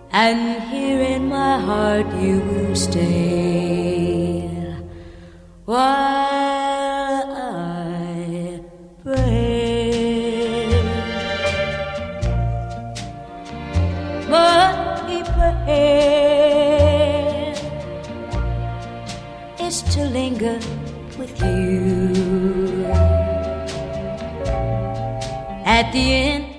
and here in my heart you will stay while I pray. My prayer is to linger with you at the end